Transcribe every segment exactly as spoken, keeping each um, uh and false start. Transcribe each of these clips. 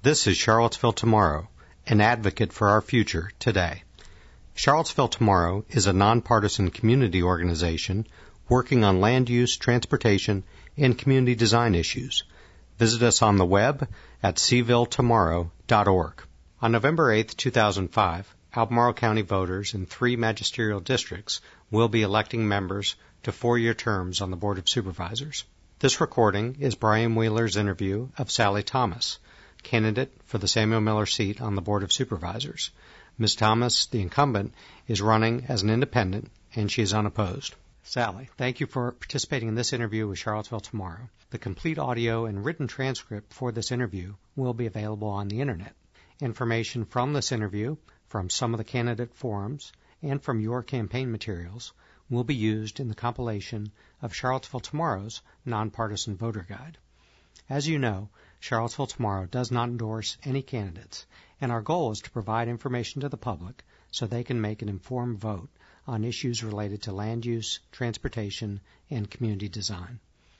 This is Charlottesville Tomorrow, an advocate for our future today. Charlottesville Tomorrow is a nonpartisan community organization working on land use, transportation, and community design issues. Visit us on the web at c ville tomorrow dot org. On November eighth, two thousand five, Albemarle County voters in three magisterial districts will be electing members to four-year terms on the Board of Supervisors. This recording is Brian Wheeler's interview of Sally Thomas, candidate for the Samuel Miller seat on the Board of Supervisors. Miz Thomas, the incumbent, is running as an independent, and she is unopposed. Sally, thank you for participating in this interview with Charlottesville Tomorrow. The complete audio and written transcript for this interview will be available on the Internet. Information from this interview, from some of the candidate forums, and from your campaign materials will be used in the compilation of Charlottesville Tomorrow's Nonpartisan Voter Guide. As you know, Charlottesville Tomorrow does not endorse any candidates, and our goal is to provide information to the public so they can make an informed vote on issues related to land use, transportation, and community design.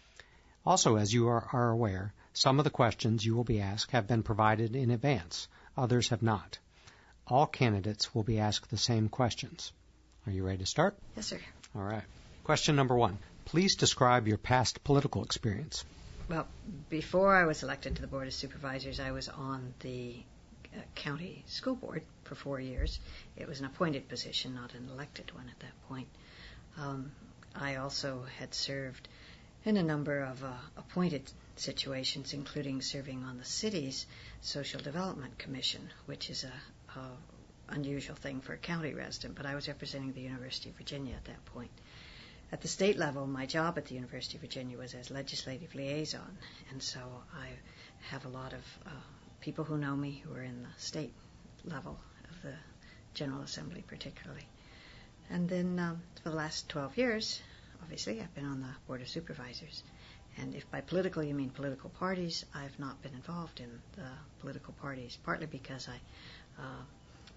Also, as you are, are aware, some of the questions you will be asked have been provided in advance. Others have not. All candidates will be asked the same questions. Are you ready to start? Yes, sir. All right. Question number one. Please describe your past political experience. Well, before I was elected to the Board of Supervisors, I was on the uh, county school board for four years. It was an appointed position, not an elected one at that point. Um, I also had served in a number of uh, appointed situations, including serving on the city's Social Development Commission, which is a, a unusual thing for a county resident, but I was representing the University of Virginia at that point. At the state level, my job at the University of Virginia was as legislative liaison, and so I have a lot of uh, people who know me who are in the state level of the General Assembly particularly. And then um, for the last twelve years, obviously, I've been on the Board of Supervisors. And if by political you mean political parties, I've not been involved in the political parties, partly because I uh,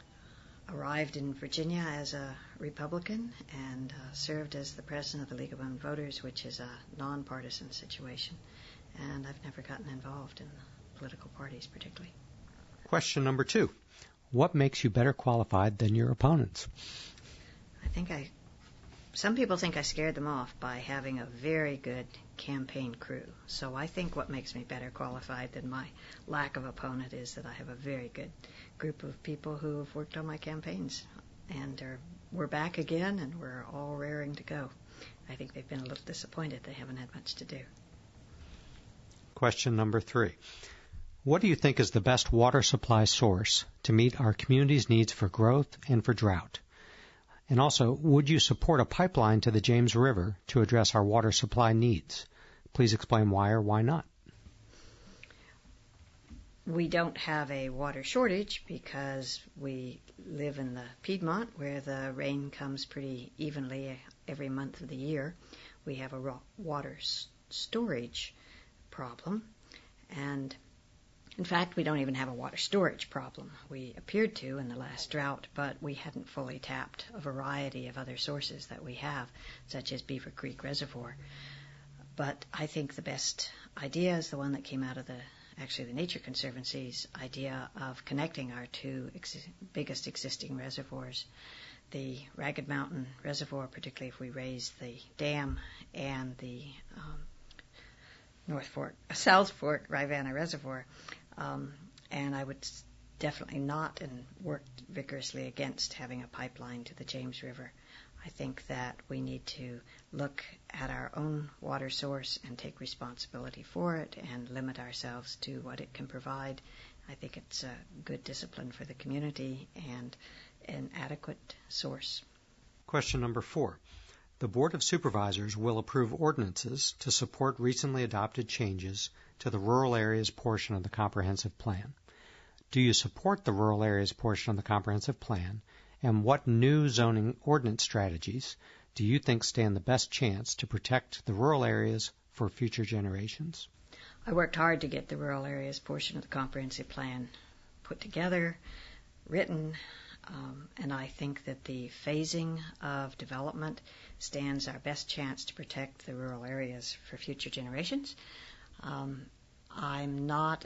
arrived in Virginia as a Republican and uh, served as the president of the League of Women Voters, which is a nonpartisan situation. And I've never gotten involved in the political parties particularly. Question number two. What makes you better qualified than your opponents? I think I... Some people think I scared them off by having a very good campaign crew. So I think what makes me better qualified than my lack of opponent is that I have a very good group of people who have worked on my campaigns. And are, we're back again, and we're all raring to go. I think they've been a little disappointed they haven't had much to do. Question number three. What do you think is the best water supply source to meet our community's needs for growth and for drought? And also, would you support a pipeline to the James River to address our water supply needs? Please explain why or why not. We don't have a water shortage because we live in the Piedmont where the rain comes pretty evenly every month of the year. We have a water storage problem, and in fact, we don't even have a water storage problem. We appeared to in the last drought, but we hadn't fully tapped a variety of other sources that we have, such as Beaver Creek Reservoir. But I think the best idea is the one that came out of the, actually the Nature Conservancy's idea of connecting our two ex- biggest existing reservoirs, the Ragged Mountain Reservoir, particularly if we raise the dam, and the um, North Fork, South Fork Rivanna Reservoir. Um, and I would definitely not and work vigorously against having a pipeline to the James River. I think that we need to look at our own water source and take responsibility for it and limit ourselves to what it can provide. I think it's a good discipline for the community and an adequate source. Question number four. The Board of Supervisors will approve ordinances to support recently adopted changes to the rural areas portion of the comprehensive plan. Do you support the rural areas portion of the comprehensive plan, and what new zoning ordinance strategies do you think stand the best chance to protect the rural areas for future generations? I worked hard to get the rural areas portion of the comprehensive plan put together, written, um, and I think that the phasing of development stands our best chance to protect the rural areas for future generations. Um, I'm not a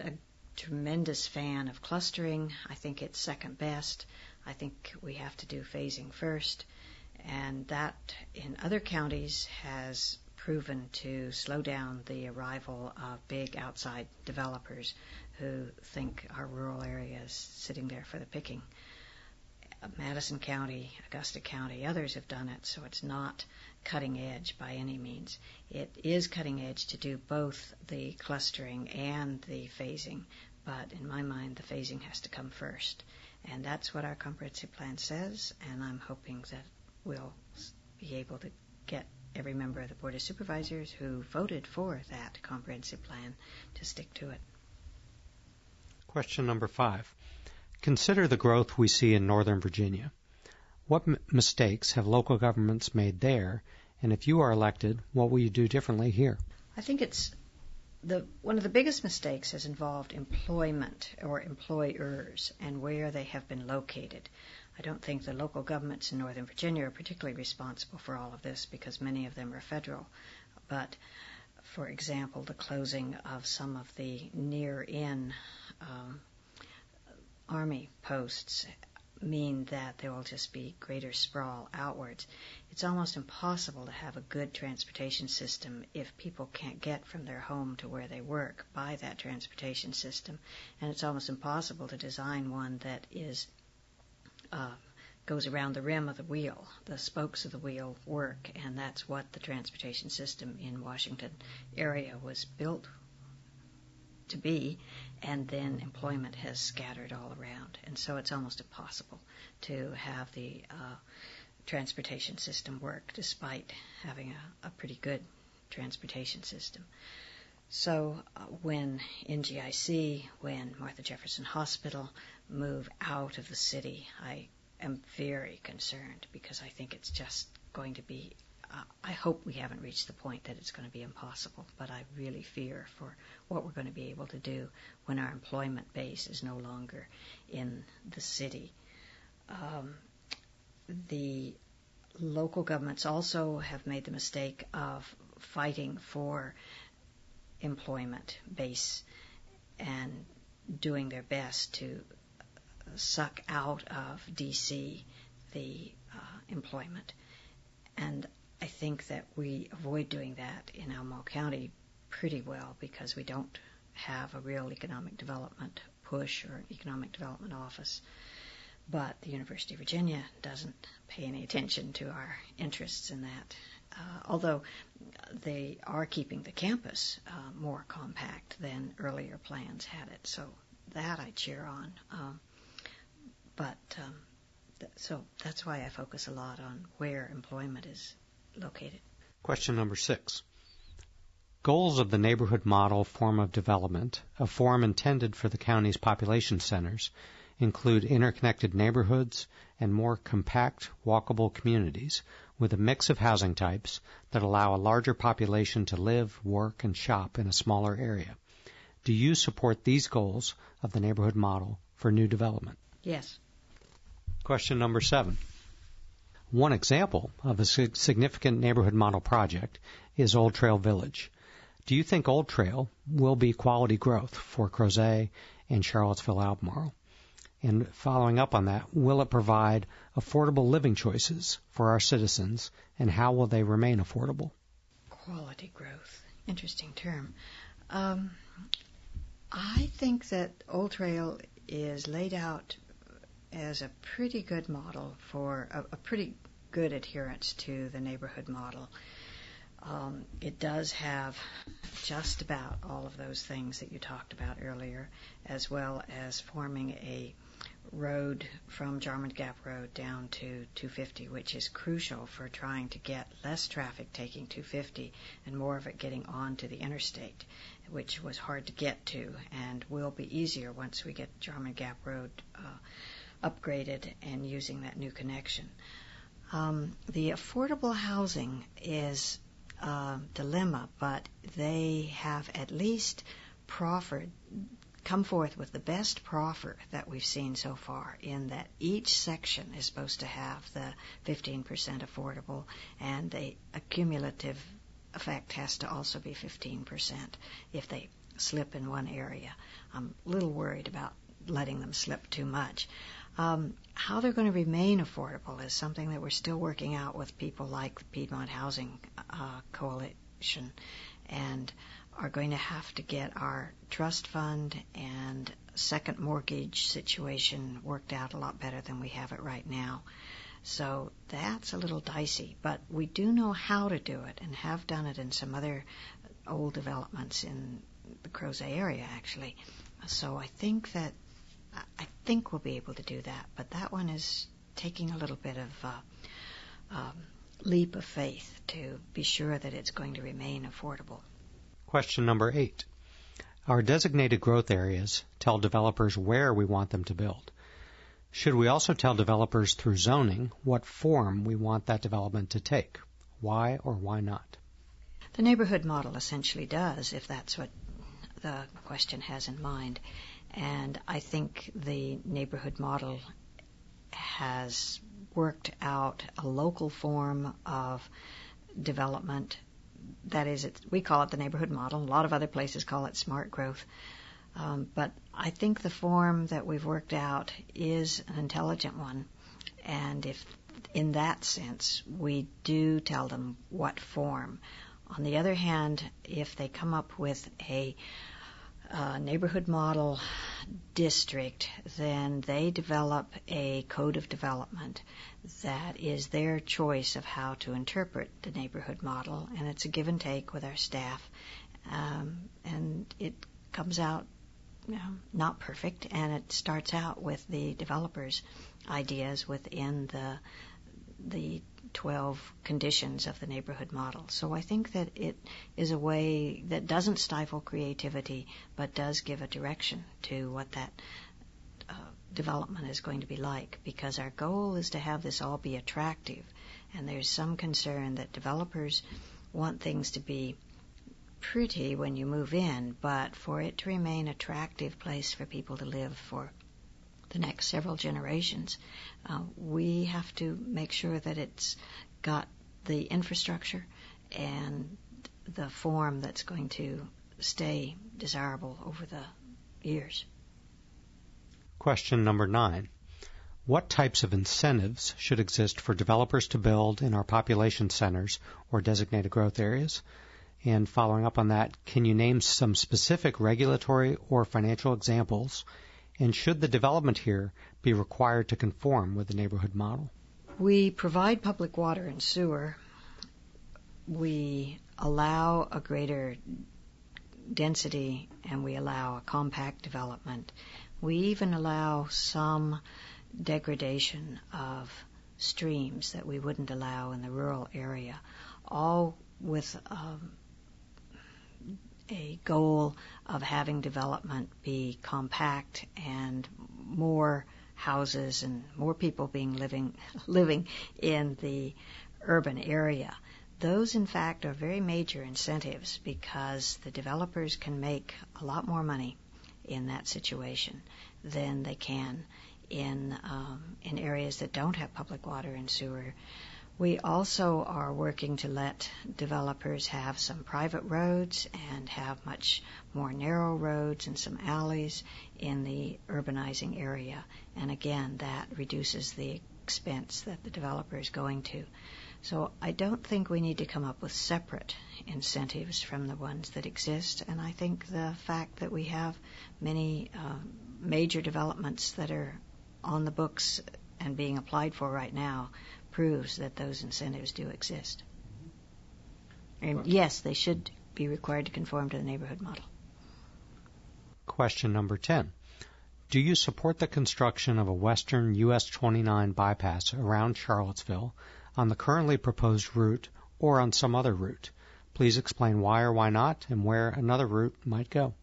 tremendous fan of clustering. I think it's second best. I think we have to do phasing first. And that, in other counties, has proven to slow down the arrival of big outside developers who think our rural area is sitting there for the picking. Madison County, Augusta County, others have done it, so it's not cutting edge by any means. It is cutting edge to do both the clustering and the phasing, but in my mind, the phasing has to come first. And that's what our comprehensive plan says, and I'm hoping that we'll be able to get every member of the Board of Supervisors who voted for that comprehensive plan to stick to it. Question number five. Consider the growth we see in Northern Virginia. What m- mistakes have local governments made there, and if you are elected, what will you do differently here? I think it's the one of the biggest mistakes has involved employment or employers and where they have been located. I don't think the local governments in Northern Virginia are particularly responsible for all of this because many of them are federal. But, for example, the closing of some of the near-in um, Army posts mean that there will just be greater sprawl outwards. It's almost impossible to have a good transportation system if people can't get from their home to where they work by that transportation system. And it's almost impossible to design one that is uh, goes around the rim of the wheel. The spokes of the wheel work, and that's what the transportation system in Washington area was built to be, and then employment has scattered all around. And so it's almost impossible to have the uh, transportation system work despite having a, a pretty good transportation system. So uh, when N G I C, when Martha Jefferson Hospital move out of the city, I am very concerned because I think it's just going to be Uh, I hope we haven't reached the point that it's going to be impossible, but I really fear for what we're going to be able to do when our employment base is no longer in the city. Um, the local governments also have made the mistake of fighting for employment base and doing their best to suck out of D C the uh, employment. And I think that we avoid doing that in Albemarle County pretty well because we don't have a real economic development push or an economic development office. But the University of Virginia doesn't pay any attention to our interests in that, uh, although they are keeping the campus uh, more compact than earlier plans had it. So that I cheer on. Um, but um, th- so that's why I focus a lot on where employment is located. Question number six. Goals of the neighborhood model form of development, a form intended for the county's population centers, include interconnected neighborhoods and more compact, walkable communities with a mix of housing types that allow a larger population to live, work, and shop in a smaller area. Do you support these goals of the neighborhood model for new development? Yes. Question number seven. One example of a significant neighborhood model project is Old Trail Village. Do you think Old Trail will be quality growth for Crozet and Charlottesville-Albemarle? And following up on that, will it provide affordable living choices for our citizens, and how will they remain affordable? Quality growth. Interesting term. Um, I think that Old Trail is laid out as a pretty good model for a, a pretty good adherence to the neighborhood model. Um, it does have just about all of those things that you talked about earlier, as well as forming a road from Jarmond Gap Road down to two fifty, which is crucial for trying to get less traffic taking two fifty and more of it getting onto the interstate, which was hard to get to and will be easier once we get Jarmond Gap Road uh, upgraded and using that new connection. Um, the affordable housing is a dilemma, but they have at least proffered, come forth with the best proffer that we've seen so far, in that each section is supposed to have the fifteen percent affordable, and the accumulative effect has to also be fifteen percent if they slip in one area. I'm a little worried about letting them slip too much. Um, how they're going to remain affordable is something that we're still working out with people like the Piedmont Housing uh, Coalition, and are going to have to get our trust fund and second mortgage situation worked out a lot better than we have it right now. So that's a little dicey, but we do know how to do it and have done it in some other old developments in the Crozet area, actually. So I think that I think we'll be able to do that, but that one is taking a little bit of uh, um, leap of faith to be sure that it's going to remain affordable. Question number eight. Our designated growth areas tell developers where we want them to build. Should we also tell developers through zoning what form we want that development to take? Why or why not? The neighborhood model essentially does, if that's what the question has in mind. And I think the neighborhood model has worked out a local form of development. That is, it's, we call it the neighborhood model. A lot of other places call it smart growth. Um, but I think the form that we've worked out is an intelligent one. And if, in that sense, we do tell them what form. On the other hand, if they come up with a Uh, neighborhood model district, then they develop a code of development that is their choice of how to interpret the neighborhood model, and it's a give and take with our staff, um, and it comes out you know, not perfect, and it starts out with the developers' ideas within the the twelve conditions of the neighborhood model. So I think that it is a way that doesn't stifle creativity, but does give a direction to what that uh, development is going to be like, because our goal is to have this all be attractive. And there's some concern that developers want things to be pretty when you move in, but for it to remain an attractive place for people to live for the next several generations, uh, we have to make sure that it's got the infrastructure and the form that's going to stay desirable over the years. Question number nine. What types of incentives should exist for developers to build in our population centers or designated growth areas? And following up on that, can you name some specific regulatory or financial examples? And should the development here be required to conform with the neighborhood model? We provide public water and sewer. We allow a greater density, and we allow a compact development. We even allow some degradation of streams that we wouldn't allow in the rural area, all with um, a goal of having development be compact and more houses and more people being living living in the urban area. Those, in fact, are very major incentives, because the developers can make a lot more money in that situation than they can in um, in areas that don't have public water and sewer. We also are working to let developers have some private roads and have much more narrow roads and some alleys in the urbanizing area. And again, that reduces the expense that the developer is going to. So I don't think we need to come up with separate incentives from the ones that exist. And I think the fact that we have many uh, major developments that are on the books and being applied for right now proves that those incentives do exist. And yes, they should be required to conform to the neighborhood model. Question number ten. Do you support the construction of a western U S twenty-nine bypass around Charlottesville on the currently proposed route or on some other route? Please explain why or why not and where another route might go.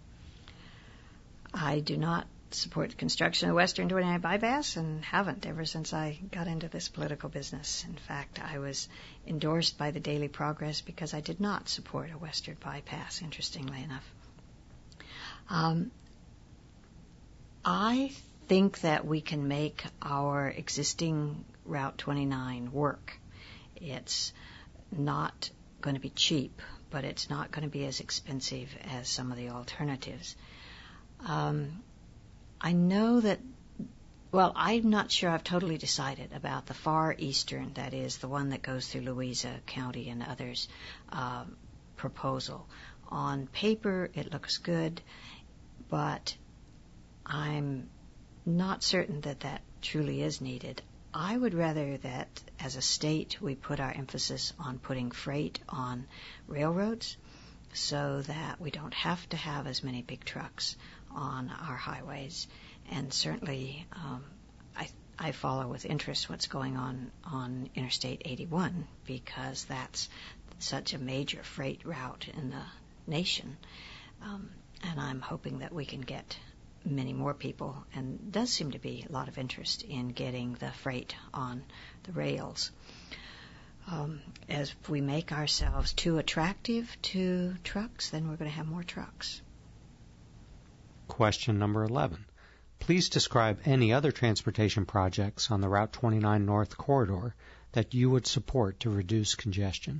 I do not support the construction of Western twenty-nine bypass, and haven't ever since I got into this political business. In fact, I was endorsed by the Daily Progress because I did not support a Western bypass, interestingly enough. Um, I think that we can make our existing Route twenty-nine work. It's not going to be cheap, but it's not going to be as expensive as some of the alternatives. Um, I know that, well, I'm not sure I've totally decided about the far eastern, that is, the one that goes through Louisa County and others, uh, proposal. On paper, it looks good, but I'm not certain that that truly is needed. I would rather that, as a state, we put our emphasis on putting freight on railroads so that we don't have to have as many big trucks on our highways. And certainly, um, I, I follow with interest what's going on on Interstate eighty-one, because that's such a major freight route in the nation. Um, and I'm hoping that we can get many more people, and does seem to be a lot of interest in getting the freight on the rails. Um, as we make ourselves too attractive to trucks, then we're going to have more trucks. Question number eleven. Please describe any other transportation projects on the Route twenty-nine North corridor that you would support to reduce congestion.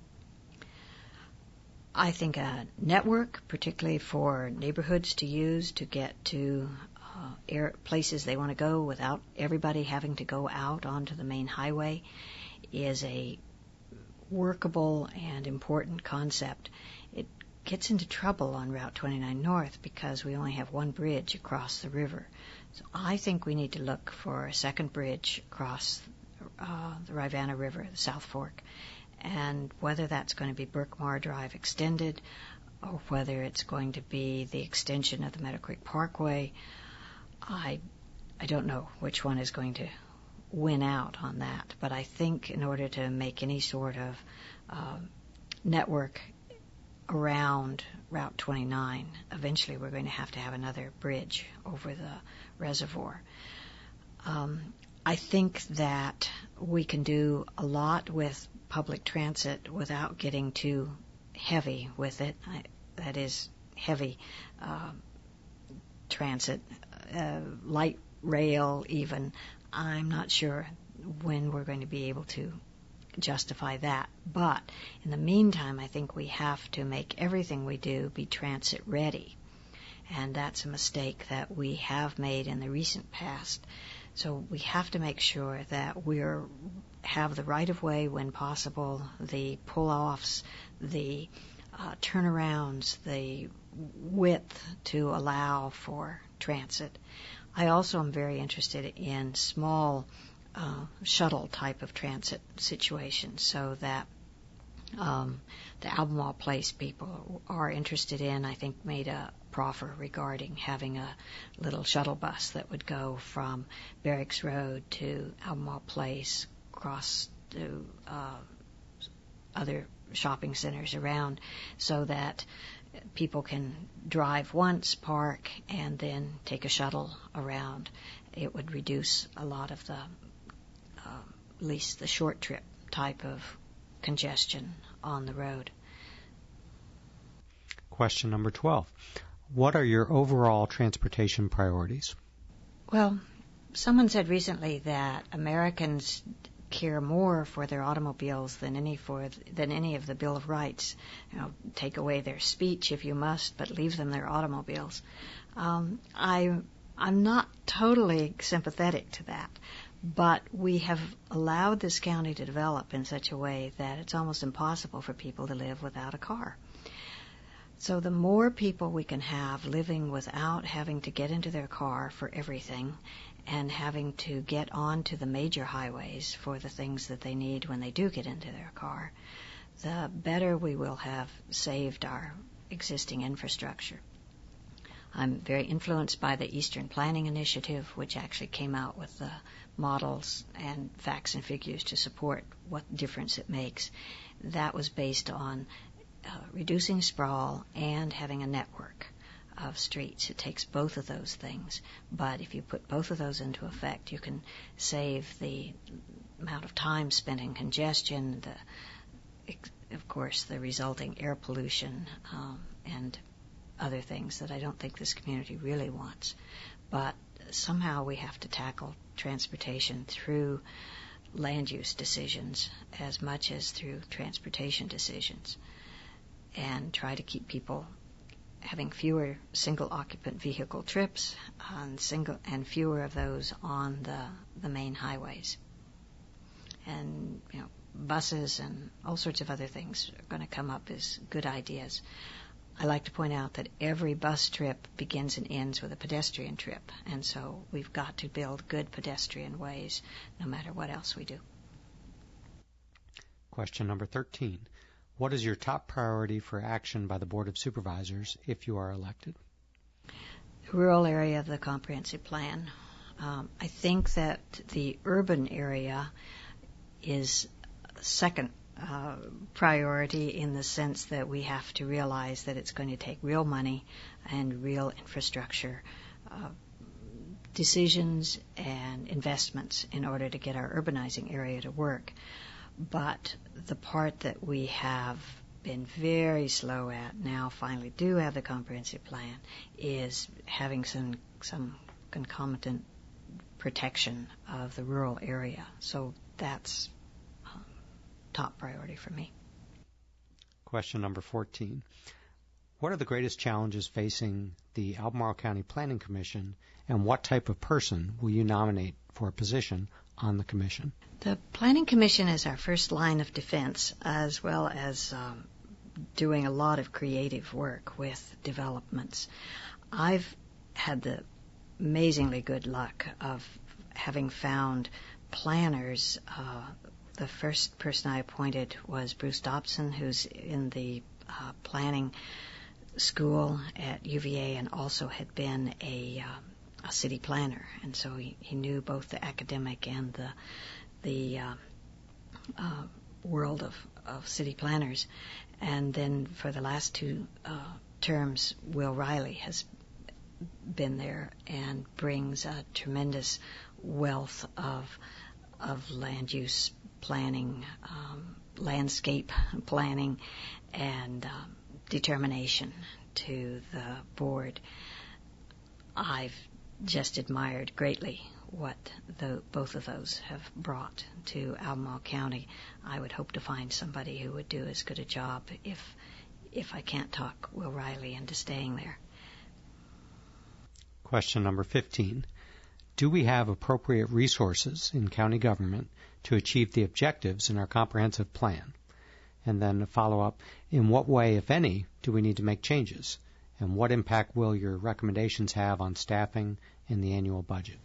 I think a network, particularly for neighborhoods to use to get to uh, air, places they want to go without everybody having to go out onto the main highway, is a workable and important concept. It gets into trouble on Route twenty-nine North because we only have one bridge across the river. So I think we need to look for a second bridge across uh, the Rivanna River, the South Fork. And whether that's going to be Berkmar Drive extended or whether it's going to be the extension of the Meadow Creek Parkway, I I don't know which one is going to win out on that. But I think in order to make any sort of uh, network around Route twenty-nine, eventually we're going to have to have another bridge over the reservoir. Um, I think that we can do a lot with public transit without getting too heavy with it. I, that is, heavy uh, transit, uh, light rail even. I'm not sure when we're going to be able to justify that. But in the meantime, I think we have to make everything we do be transit ready. And that's a mistake that we have made in the recent past. So we have to make sure that we're have the right-of-way when possible, the pull-offs, the uh, turnarounds, the width to allow for transit. I also am very interested in small uh, shuttle type of transit situations, so that um, the Albemarle Place people are interested in, I think, made a proffer regarding having a little shuttle bus that would go from Barracks Road to Albemarle Place, across to uh, other shopping centers around, so that people can drive once, park, and then take a shuttle around. It would reduce a lot of the, uh, at least the short trip type of congestion on the road. Question number twelve. What are your overall transportation priorities? Well, someone said recently that Americans care more for their automobiles than any for than any of the Bill of Rights. You know, take away their speech if you must, but leave them their automobiles. Um, I I'm not totally sympathetic to that, but we have allowed this county to develop in such a way that it's almost impossible for people to live without a car. So the more people we can have living without having to get into their car for everything and having to get onto the major highways for the things that they need when they do get into their car, the better we will have saved our existing infrastructure. I'm very influenced by the Eastern Planning Initiative, which actually came out with the models and facts and figures to support what difference it makes. That was based on uh, reducing sprawl and having a network of streets. It takes both of those things, but if you put both of those into effect, you can save the amount of time spent in congestion, the, of course, the resulting air pollution, um, and other things that I don't think this community really wants. But somehow we have to tackle transportation through land use decisions as much as through transportation decisions. and try to keep people having fewer single-occupant vehicle trips and, single, and fewer of those on the, the main highways. And, you know, buses and all sorts of other things are going to come up as good ideas. I like to point out that every bus trip begins and ends with a pedestrian trip, and so we've got to build good pedestrian ways no matter what else we do. Question number thirteen. What is your top priority for action by the Board of Supervisors if you are elected? The rural area of the comprehensive plan. Um, I think that the urban area is second uh, priority in the sense that we have to realize that it's going to take real money and real infrastructure uh, decisions and investments in order to get our urbanizing area to work. But the part that we have been very slow at, now finally do have the comprehensive plan, is having some some concomitant protection of the rural area. So that's um, top priority for me. Question number fourteen. What are the greatest challenges facing the Albemarle County Planning Commission, and what type of person will you nominate for a position on the commission? The Planning Commission is our first line of defense, as well as um, doing a lot of creative work with developments. I've had the amazingly good luck of having found planners. Uh, the first person I appointed was Bruce Dobson, who's in the uh, planning school at U V A and also had been a, uh, a city planner, and so he, he knew both the academic and the the uh, uh, world of, of city planners. And then for the last two uh, terms, Will Riley has been there and brings a tremendous wealth of of land use planning, um, landscape planning, and um, determination to the board. I've just admired greatly what the, both of those have brought to Albemarle County. I would hope to find somebody who would do as good a job if if I can't talk Will Riley into staying there. Question number fifteen. Do we have appropriate resources in county government to achieve the objectives in our comprehensive plan? And then a follow-up, in what way, if any, do we need to make changes? And what impact will your recommendations have on staffing and the annual budget?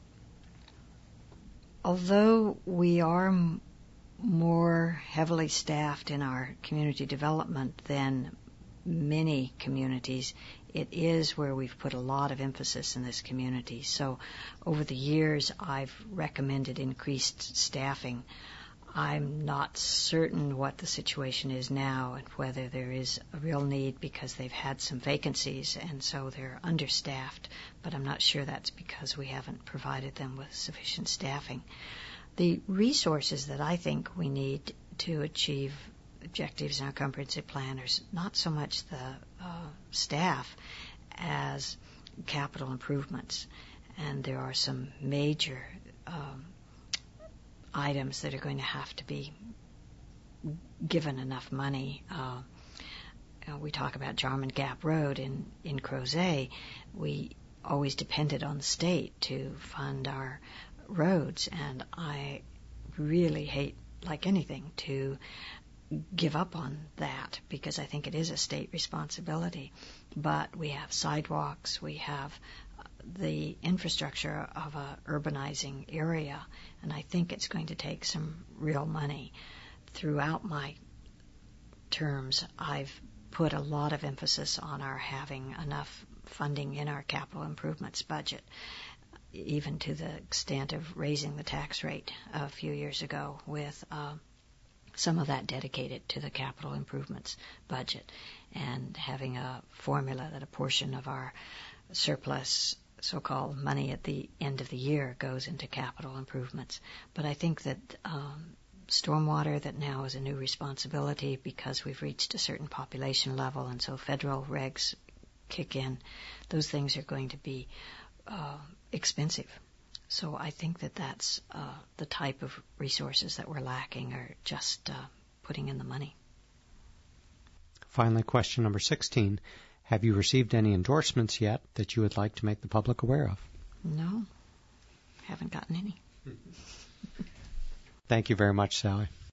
Although we are m- more heavily staffed in our community development than many communities, it is where we've put a lot of emphasis in this community. So over the years, I've recommended increased staffing. I'm not certain what the situation is now and whether there is a real need because they've had some vacancies and so they're understaffed, but I'm not sure that's because we haven't provided them with sufficient staffing. The resources that I think we need to achieve objectives in our comprehensive plan are not so much the uh, staff as capital improvements, and there are some major um, items that are going to have to be given enough money. Uh, you know, we talk about Jarman Gap Road in, in Crozet. We always depended on the state to fund our roads, and I really hate, like anything, to give up on that because I think it is a state responsibility. But we have sidewalks, we have the infrastructure of a urbanizing area, and I think it's going to take some real money. Throughout my terms, I've put a lot of emphasis on our having enough funding in our capital improvements budget, even to the extent of raising the tax rate a few years ago with uh, some of that dedicated to the capital improvements budget, and having a formula that a portion of our surplus so-called money at the end of the year goes into capital improvements. But I think that um, stormwater, that now is a new responsibility because we've reached a certain population level, and so federal regs kick in, those things are going to be uh, expensive. So I think that that's uh, the type of resources that we're lacking, are just uh, putting in the money. Finally, question number sixteen. Have you received any endorsements yet that you would like to make the public aware of? No, haven't gotten any. Thank you very much, Sally.